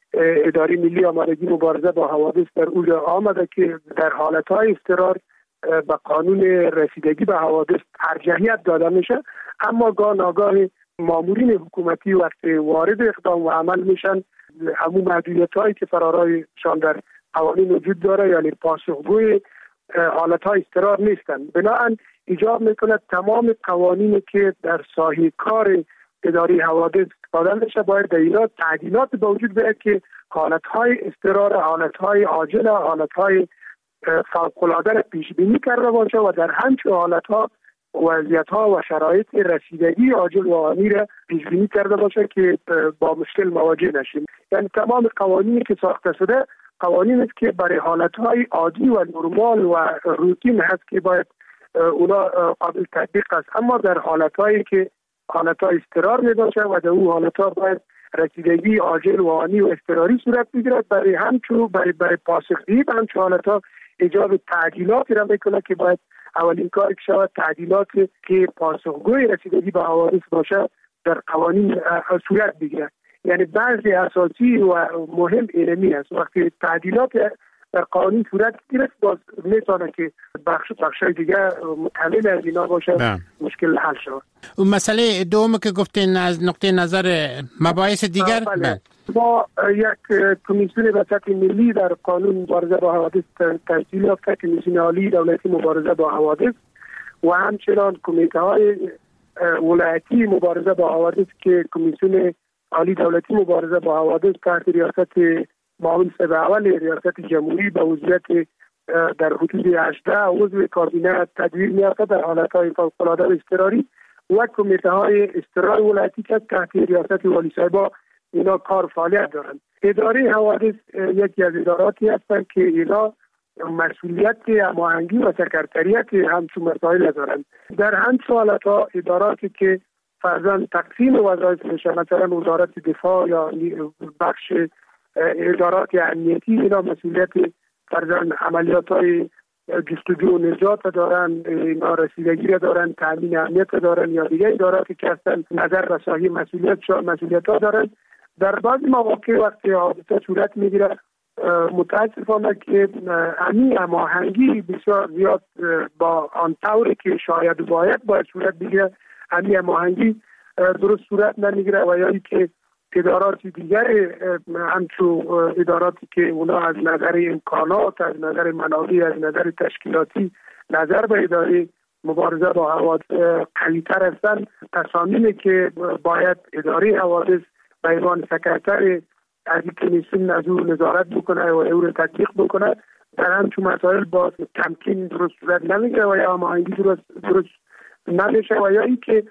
اداره ملی آمادگی مبارزه با حوادث در اونجا آمده که در حالتهای اضطرار به قانون رسیدگی به حوادث ارجحیت داده میشه، اما ناگاه مامورین حکومتی وقتی وارد اقدام و عمل میشن همون محدودیت‌هایی که فرارایشان در قوانین وجود داره یعنی پاسخگوی حالتهای اضطرار نیستن. بنابراین ایجاب میکنه تمام قوانینی که در ساحه کار اداره حوادث استفاده میشه باید در اینا تعدیلات به وجود بیاید که حالتهای اضطرار، حالتهای عاجل، حالتهای فوق‌العاده را پیش بینی کرده باشه و در همچون حالتها وضعیت‌ها و شرایط رسیدگی عاجل و آنی را پیش بینی کرده باشه که با مشکل مواجه نشیم. یعنی تمام قوانینی که ساخته شده قوانین است که برای حالتهای عادی و نرمال و روتین هست که باید اونا قابل تطبیق است، اما در حالتهایی که حالتهای اضطرار می باشه و در اون حالتها باید رسیدگی عاجل و آنی و اضطراری صورت بگیرد. برای پاسخگویی به همچون حالتها ایجاب تعدیلاتی را میکنه که باید اولین کاری که شود تعدیلاتی که پاسخگوی رسیدگی به حوادث باشه در قوانین صورت بگیرد. یعنی بعضی اساسی و مهم اینمی است. وقتی تعدیلات در قانون صورت گرفت باز میتونه که بخشای دیگه متعلق از اینا باشه مشکل حل شود. اون مسئله دوم که گفتین از نقطه نظر مباحث دیگر ما یک کمیسیون به سطح ملی در قانون مبارزه با حوادث تشکیل یافته، کمیسیون عالی دولتی مبارزه با حوادث و همچنان کمیته های ولایتی مبارزه با حوادث که کمیسیون عالی دولتی مبارزه با حوادث تحت ریاست معاون صدر اول ریاست جمهوری به عضویت در حدود 18 عضو کابینه تدوین می‌یافته در حالت‌های فوق‌العاده و اضطراری و کمیته های اضطراری ولایتی که تحت ریاست والی صاحبا اینا کار فعالیت دارند. اداره حوادث یکی از اداراتی هستند که اینا مسئولیت هماهنگی و سکرتریت همچون مسائل دارند. در همچون حالت‌ها اداراتی که فرضاً تقسیم وظایف میشه، مثلا وزارت دفاع یا بخش ادارات امنیتی اینا مسئولیت فرضاً عملیات‌های جستجو و نجات دارن، اینا رسیدگی دارن، تامین امنیت دارن یا دیگه اداراتی که هستن نظر رسانی مسئولیت‌ها دارن. در بعضی مواقع وقتی حادثه صورت میگیره متاسفانه که هماهنگی بسیار زیاد با آن طوری که شاید باید صورت بگیره هماهنگی درست صورت نمیگیره و یا اینکه ادارات دیگر همچون اداراتی که اونا از نظر امکانات، از نظر منابع، از نظر تشکیلاتی نظر به اداره مبارزه با حوادث قوی‌تر هستند، تصامیمی که باید اداره حوادث به عنوان سکرتر از این کمیسیون از او نظارت بکنه و او رو تطبیق بکنه در همچون مسائل با تمکین درست صورت نمیگیره و یا هماهنگی درست نمیشه و یا اینکه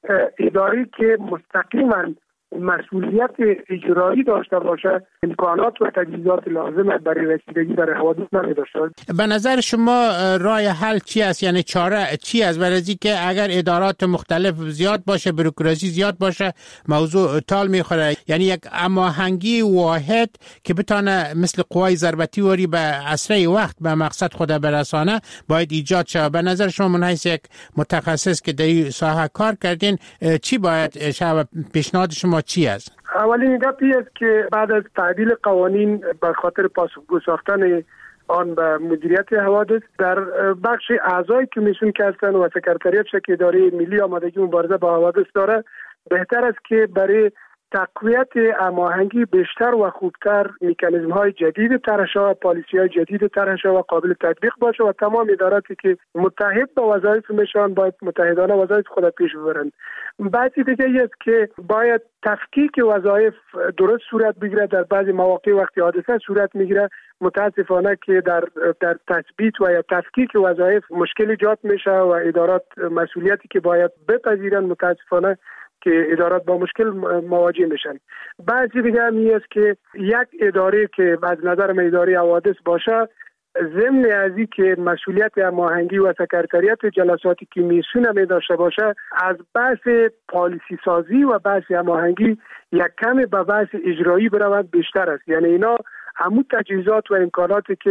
اداره که مستقیما مسئولیت اجرایی داشته باشه امکانات و تجهیزات لازم برای رسیدگی در حوادث نداشته باشه. به نظر شما راه حل چی است؟ یعنی چاره چی است؟ برای که اگر ادارات مختلف زیاد باشه، بروکراسی زیاد باشه، موضوع تال میخوره. یعنی یک هماهنگی واحد که بتونه مثل قوای ضربتی وری به اسرع وقت به مقصد خود برسانه باید ایجاد شه. به نظر شما من حیث یک متخصص که در این ساحه کار کردین چی باید شه؟ پیشنهاد شما چی است؟ اولین گپی است که بعد از تعدیل قوانین به خاطر پاسخگو ساختن آن به مدیریت حوادث در بخش اعضای کمیسیون که هستند و سکرتریات که اداره ملی آمادگی مبارزه با حوادث داره بهتر است که برای تقویت هماهنگی بیشتر و خوبتر مکانیزم‌های جدید طرح شود، پالیسی‌های جدید طرح شود و قابل تطبیق باشه و تمام اداراتی که متحد به وظایف میشن باید متحدانه وظایف خود پیش ببرند. بعضی دیگه است که باید تفکیک وظایف درست صورت بگیره. در بعضی مواقع وقتی حادثه صورت میگیره متاسفانه که در تثبیت و یا تفکیک وظایف مشکل ایجاد میشه و ادارات مسئولیتی که باید بپذیرن متاسفانه که ادارات با مشکل مواجه میشن. بعضی دیگه همی است که یک اداره که از نظر من اداره حوادث باشه ضمن از این که مسئولیت هماهنگی و سکرتریات جلسات کمیسیون می داشته باشه از بحث پالیسی سازی و بحث هماهنگی یک کم به بحث اجرایی برود بیشتر است. یعنی اینا همون تجهیزات و امکاناتی که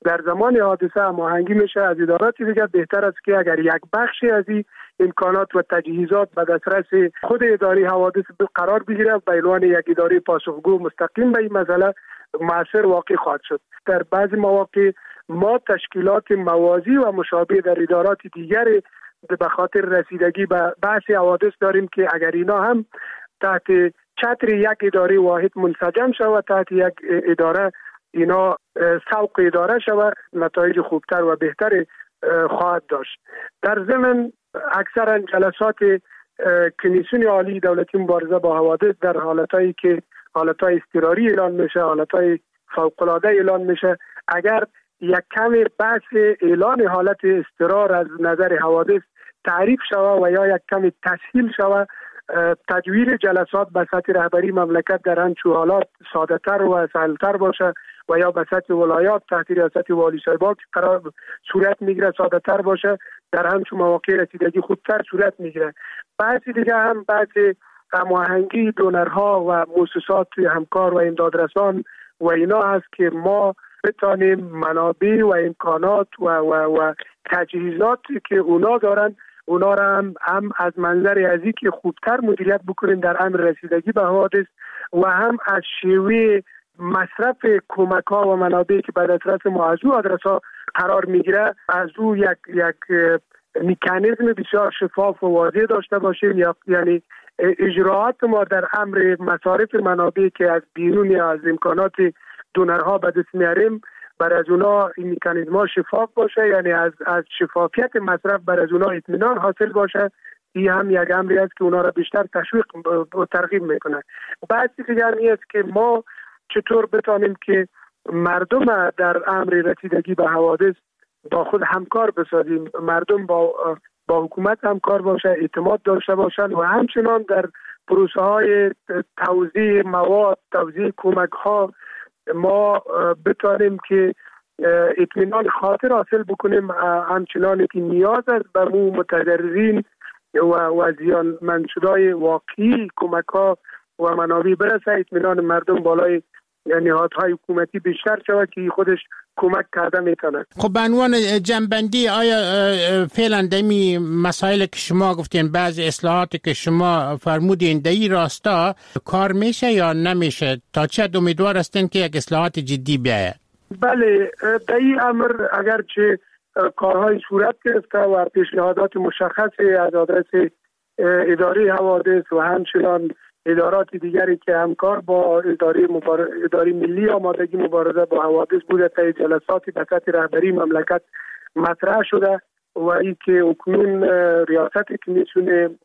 در زمان حادثه هماهنگی میشه از ادارات دیگر. بهتر است که اگر یک بخشی از این امکانات و تجهیزات به دسترس خود اداره حوادث قرار بگیره، به عنوان یک اداره پاسخگو مستقیم به این مسئله مؤثر واقع خواهد شد. در بعضی مواقع ما تشکیلات موازی و مشابه در ادارات دیگر به خاطر رسیدگی به بحث حوادث داریم که اگر اینا هم تحت چتر یک اداره واحد منسجم شود، تحت یک اداره اینا سوق اداره شود، نتایج خوبتر و بهتر خواهد داشت. در ضمن اکثرا جلسات کمیسیون عالی دولتی مبارزه با حوادث در حالتایی که حالتهای اضطراری اعلان میشه، حالتهای فوق‌العاده اعلان میشه، اگر یک کم بحث اعلان حالت اضطرار از نظر حوادث تعریف شود و یا یک کم تسهیل شود، تدویر جلسات به سطح رهبری مملکت در همچون حالات ساده تر و سهلتر باشه و یا به سطح ولایات تحت ریاست والی صاحبان قرار صورت میگیره ساده تر باشه، در همچون مواقع رسیدگی خودتر صورت میگیره. بعضی دیگه هم بحث هماهنگی دونرها و مؤسسات همکار و امدادرسان و اینا هست که ما بتانیم منابع و امکانات و تجهیزاتی که اونا دارن اونا را هم از منظر از این که خوبتر مدیریت بکنیم در امر رسیدگی به حوادث و هم از شیوه مصرف کمک ها و منابعی که به دسترس ما از او آدرس ها قرار میگیره از او یک مکانیزم بسیار شفاف و واضح داشته باشیم، یعنی اجراعات ما در امر مصارف منابعی که از بیرون از امکانات دونرها به دست میاریم بر از اونا این مکانیزم ها شفاف باشه، یعنی از شفافیت مصرف بر از اونا اطمینان حاصل باشه. این هم یک امری است که اونا را بیشتر تشویق و ترغیب میکنه. بعضی دیگر است که ما چطور بتانیم که مردم در امر رسیدگی به حوادث با خود همکار بسازیم، مردم با حکومت همکار باشه، اعتماد داشته باشند و همچنان در پروسه های توزیع مواد، توزیع کمک ها ما بتانیم که اطمینان خاطر حاصل بکنیم، همچنان که نیاز است به متضررین و زیانمند شده‌های واقعی کمک ها و منابع برسه، اطمینان مردم بالای نهادهای حکومتی بیشتر شود که خودش کمک کرده میتونه. خب به عنوان جنبندی آیا فعلا دمی مسائل که شما گفتین، بعضی اصلاحاتی که شما فرمودین در این راستا کار میشه یا نمیشه؟ تا چه امیدوار هستین که یک اصلاحات جدی بیاید؟ بله، در این امر اگرچه کارهای صورت گرفته و پیشنهادات مشخصی از آدرس اداره حوادث و همچنان ادارات دیگری که همکار با اداره ملی آمادگی مبارزه با حوادث بوده تا جلساتی به سطح رهبری مملکت مطرح شده و این که اکنون ریاست کمیسیون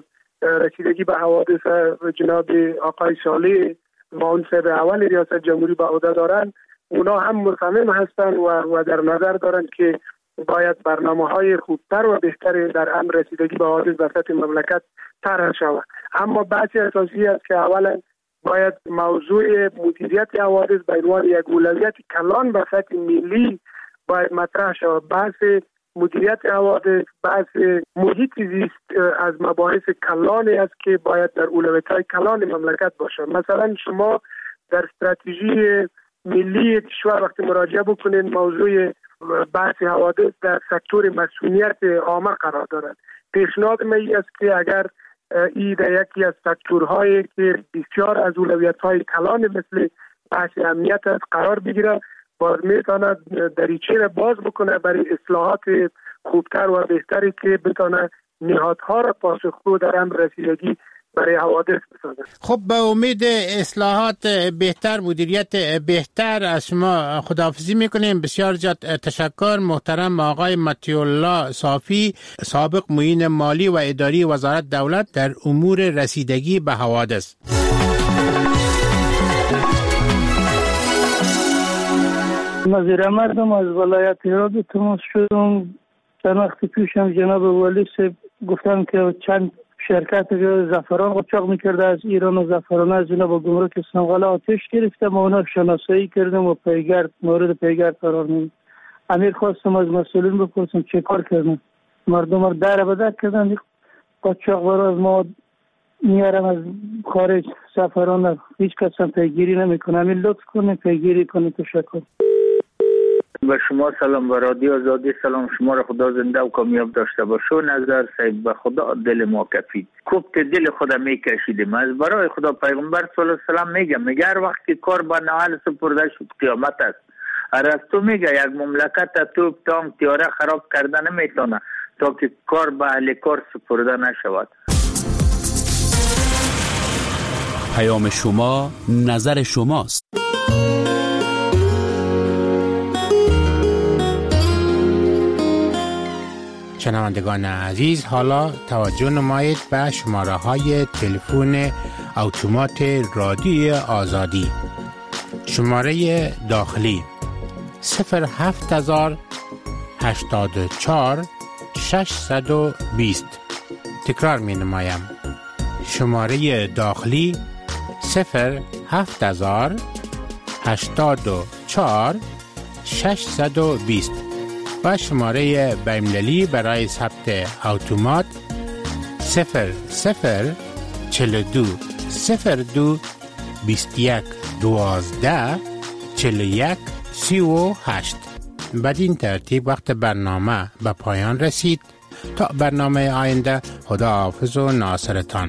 رسیدگی به حوادث جناب آقای صالح معاون اول ریاست جمهوری به عهده دارند، اونا هم مصمم هستند و در نظر دارند که باید برنامه‌های خوبتر و بهتر در امر رسیدگی به حوادث به سطح مملکت طرح شود. اما بحث اساسی است که اولا باید موضوع مدیریت حوادث به عنوان یک اولویت کلان به سطح ملی باید مطرح شود. بحث مدیریت حوادث، بحث محیط زیست از مباحث کلانی است که باید در اولویت‌های کلان مملکت باشد. مثلا شما در استراتژی ملی کشور وقتی مراجعه بکنید موضوع بحث حوادث در سکتور مسئولیت عامه قرار دارد. پیشنهاد من است که اگر این در یکی از سکتورهایی که بسیار از اولویت‌های کلان مثل بحث امنیت است قرار بگیره، باز میتواند دریچه را باز بکنه برای اصلاحات خوبتر و بهتری که بتونه نهادها را پاسخگو در امر رسیدگی برای حوادث بسازه. خب به امید اصلاحات بهتر، مدیریت بهتر از شما خداحافظی میکنیم. بسیار زیاد تشکر محترم آقای مطیع الله صافی، سابق معین مالی و اداری وزارت دولت در امور رسیدگی به حوادث. نظیر مردم از ولایت هرات تماس شدم. چند وقت پیشم جناب والی صاحب گفتن که چند شرکت زعفران قاچاق میکرده از ایران و زعفران از اینا با گمرک سنغاله آتش گرفته. ما اونا شناسایی کردیم و مورد پیگرد قرار میدیم. امیر خواستم از مسئولین بپرسم چه کار کردن؟ مردم رو در به در کردن، قاچاق برای از ما میارم از خارج زعفران، هیچ کس هم پیگیری نمیکنه. امیر لطف کنه پیگیری کنه. تشکر. به شما سلام، به رادیو آزادی سلام. شما را خدا زنده و کامیاب داشته باشه. نظر صاحب به خدا دل ما کفید، کوبت دل خدا میکشیدیم. از برای خدا پیغمبر صلی الله علیه و سلم میگه هر وقت که کار به نحل سپرده شد قیامت است. ارسطو میگه یک مملکت توپ تانک تیاره خراب کرده نمیتونه تا که کار به اهل کار سپرده نشود. پیام شما نظر شماست. شنوندگان عزیز، حالا توجه نمایید به شماره های تلفن اتومات رادیوی آزادی. شماره داخلی 07084 620. تکرار می نمایم. شماره داخلی 07084 620 و شماره بین‌المللی برای ثبت اتومات 0042 02 21 12 41 38. بدین ترتیب وقت برنامه به پایان رسید. تا برنامه آینده، خدا حافظ و ناصرتان.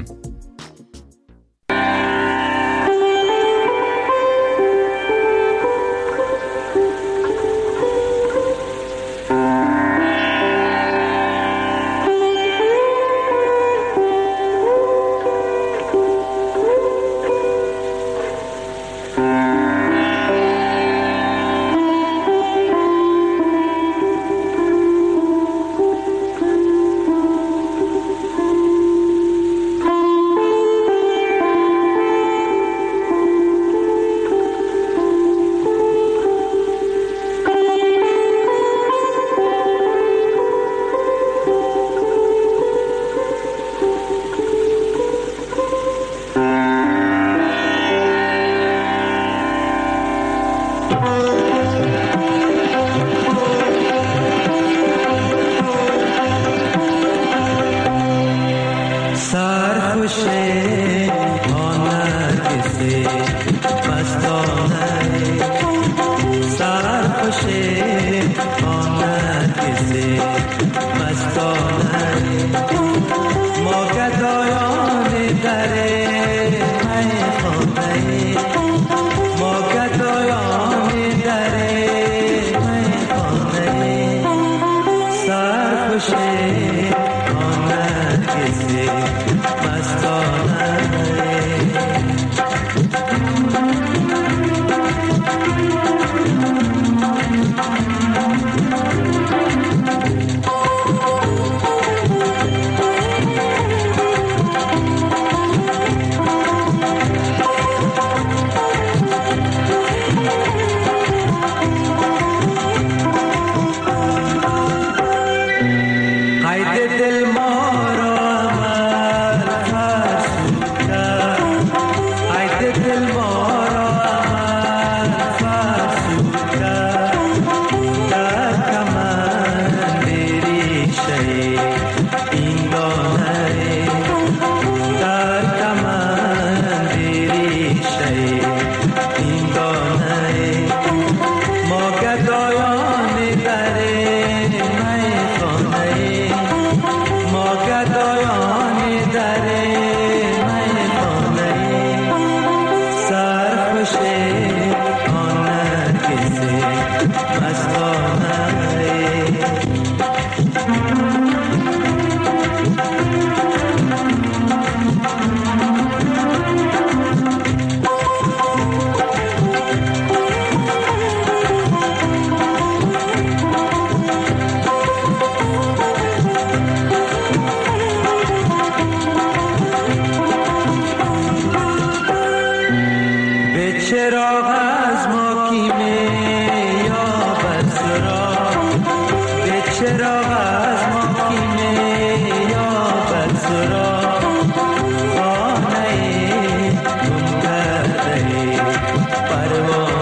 परवान